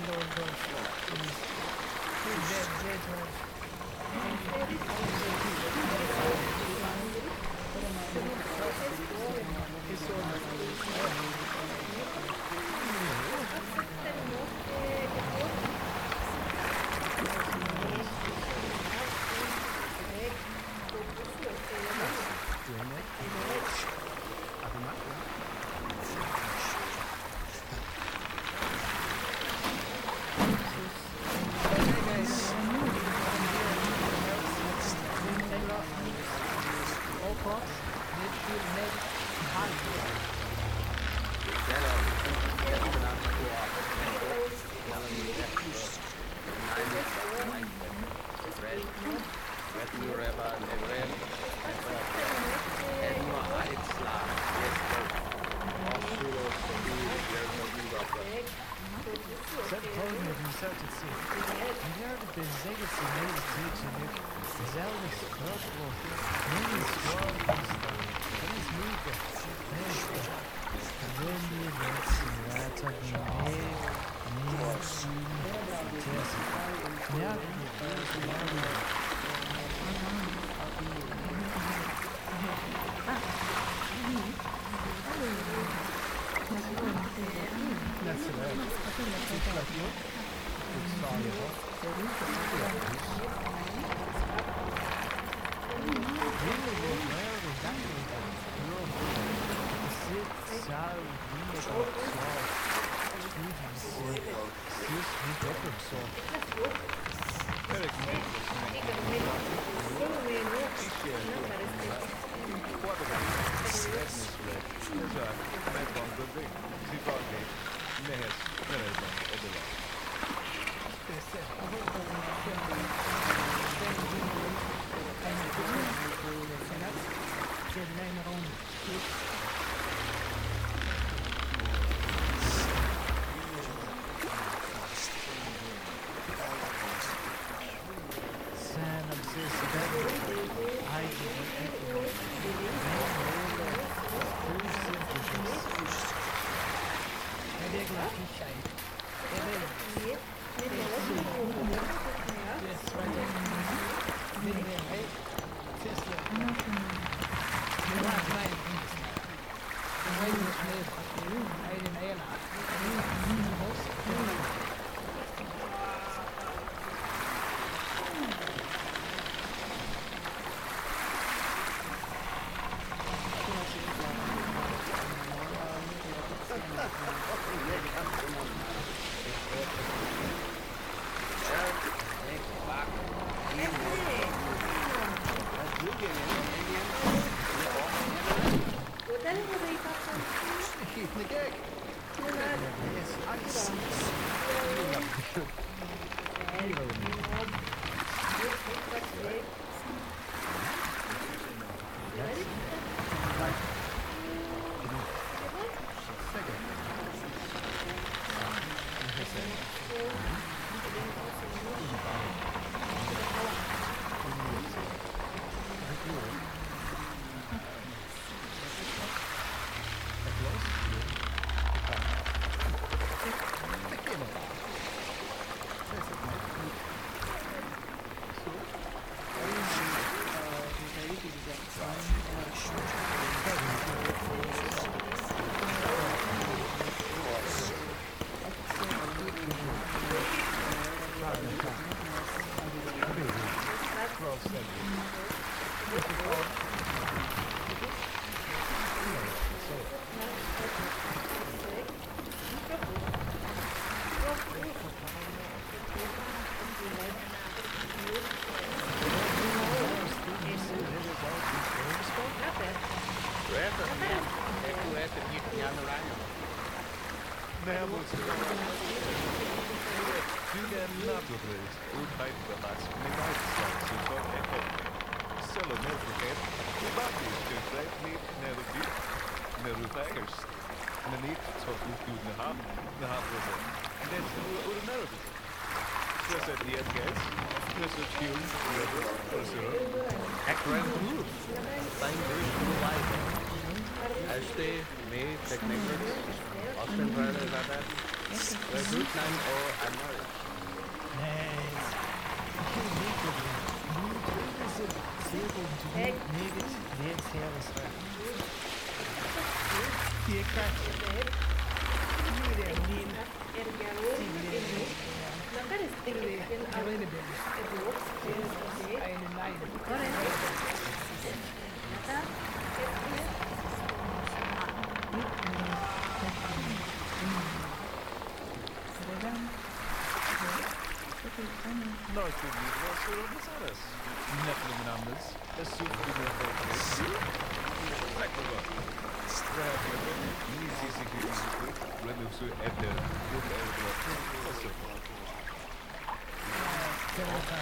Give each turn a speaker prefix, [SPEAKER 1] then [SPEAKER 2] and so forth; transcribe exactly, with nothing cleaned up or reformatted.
[SPEAKER 1] Ashley, May, Tech Networks, Austin Brad, is that that? Eh, goed, nein, oh, einmal.
[SPEAKER 2] Nee. Ik wil niet doen. Nu tweede zit zero
[SPEAKER 3] Hey.
[SPEAKER 2] nee, dit dit zero star. Hier krijg je
[SPEAKER 3] Ver,
[SPEAKER 2] hier de min.
[SPEAKER 3] el galón, el no eres el el
[SPEAKER 2] Kan we de ben.
[SPEAKER 3] el box, el el
[SPEAKER 2] Eine line.
[SPEAKER 3] ahora nada,
[SPEAKER 1] No, tu livro é sobre as horas.
[SPEAKER 2] Nephilim numbers.
[SPEAKER 1] É super de meu pai. Sim? Vai com o Strap, niet is ik niet goed. Let me zo even. Goed even. Dat is zo.
[SPEAKER 2] Zero star.